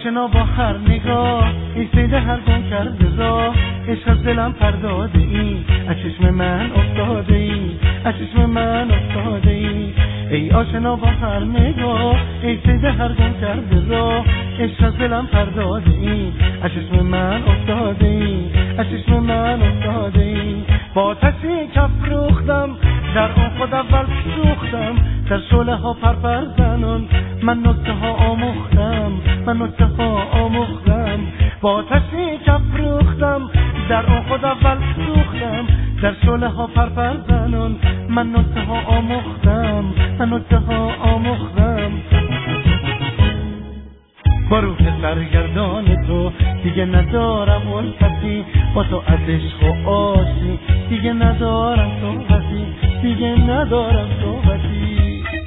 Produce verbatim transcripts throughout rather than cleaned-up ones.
آشنا با هر نگاه ای سید هر گم کرده راه، عشق از دلم پرداده ای، از چشم من افتاده ای، از چشم من افتاده ای. ای آشنا با هر نگاه ای سید هر گم کرده راه، عشق از دلم پرداده ای، از چشم من افتاده ای، از چشم من افتاده ای. با آتشی کف روختم در آن خود اول سوختم، در شعله ها پرپر زنان من نکته ها آموختم، من نکته ها آموختم. با آتشی کف روختم در آن خود اول سوختم، در شعله ها پرپر زنان من نکته ها آموختم، من نکته ها آموختم. با روح سرگردان تو دیگه ندارم الفتی، با تو از عشق و عاشقی دیگه ندارم صحبتی، دیگه ندارم صحبتی.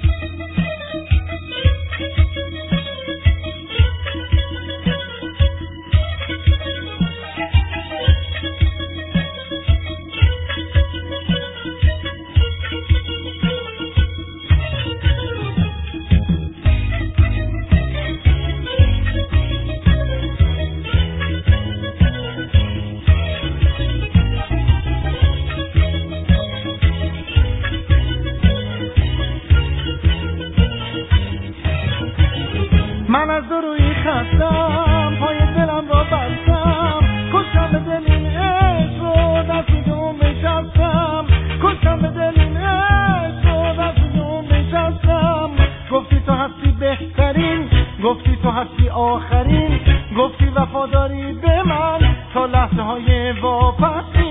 من از دو روی خستم، پای دلم را بستم، کشتم به دل این عشق رو دستی دوم بشستم، کشتم به دل این عشق رو دستی دوم بشستم. گفتی تو هستی بهترین، گفتی تو هستی آخرین، گفتی وفاداری به من تا لحظه های واپسی.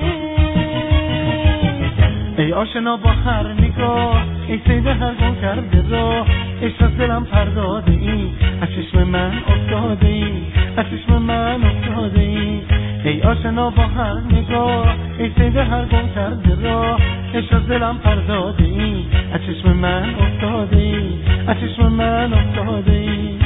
ای آشنا با هر نگاه ای سید هر گم کرده راه، عشق از دلم پرداده ای، از چشم من افتاده ای، از چشم من افتاده ای. ای آشنا با هر نگاه ای سید هر گم کرده راه، عشق از دلم پرداده ای، از چشم من افتاده ای، از چشم من افتاده ای.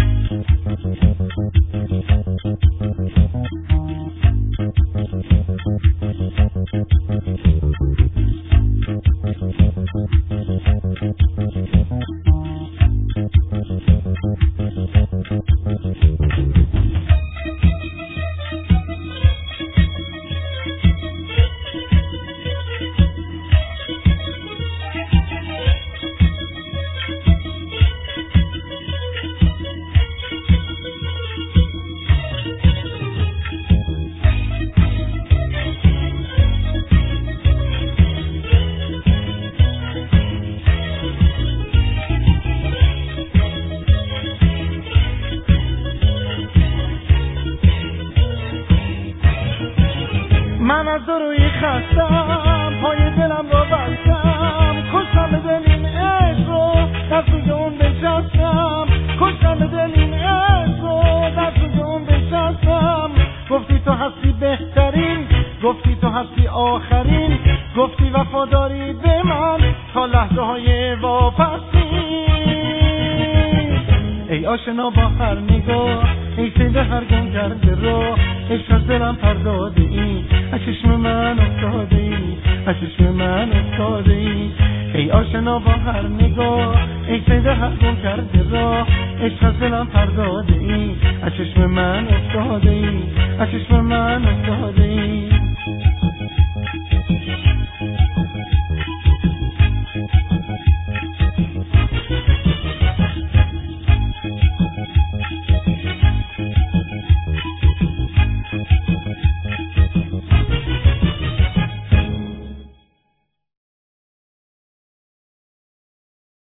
من از دو روی خستم، پای دلم را بستم، کشتم به دل این عشق رو در سوی اون بشستم، کشتم به دل این عشق رو در سوی اون بشستم. گفتی تو هستی بهترین، گفتی تو هستی آخرین، گفتی وفاداری به من تا لحظه های واپسی. ای آشنا با هر نگاه ای سید هر گم کرده راه، عشق از دلم پرداده ای، از چشم من افتاده ای، از چشم من افتاده ای. ای آشنا با هر نگاه ای سید هر گم کرده راه، عشق از دلم پرداده ای، از چشم من افتاده ای، از چشم من افتاده ای.